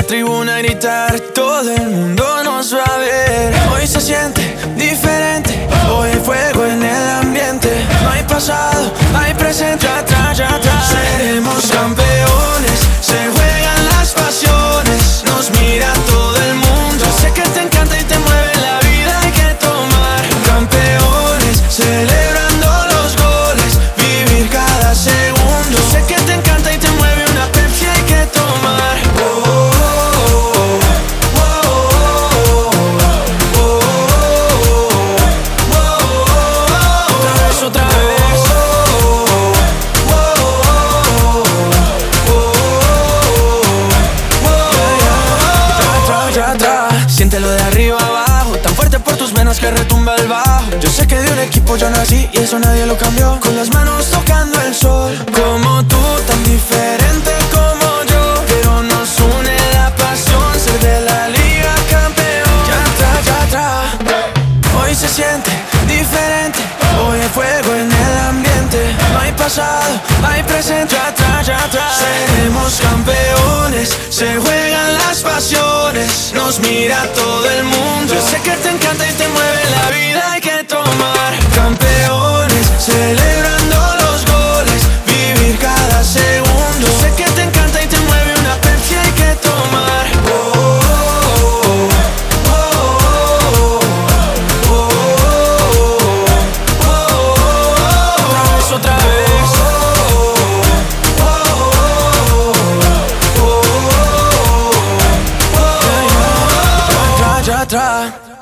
tribuna a gritar, todo el mundo nos va a ver. Hoy se siente diferente, hoy hay fuego en el ambiente. No hay pasado, hay presente, atrás, atrás. Seremos campeones, se juegan las pasiones. Nos mira todo el mundo, sé que te encanta y te mueve la vida, hay que tomar. Campeones, celebrando los goles, vivir cada segundo. Sé que te encanta y te mueve una Pepsi, hay que tomar. Otra vez. Siéntelo de arriba abajo, tan fuerte por tus venas que retumba el bajo. Yo sé que de un equipo yo nací y eso nadie lo cambió. Con las manos tocando el sol, como tú, tan diferente como yo, pero nos une la pasión, ser de la liga campeón. Ya atrás, hoy se siente diferente, hoy hay fuego en el ambiente. No hay pasado, hay presente, atrás, atrás. Seremos campeones, se juegan las pasiones. Nos mira todo el mundo, yo sé que te encanta y te mueve la vida, hay que tomar. Campeones, celebrando los goles, vivir cada segundo. Yo sé que te encanta y te mueve una Pepsi, hay que tomar. Otra vez. Ya atrás.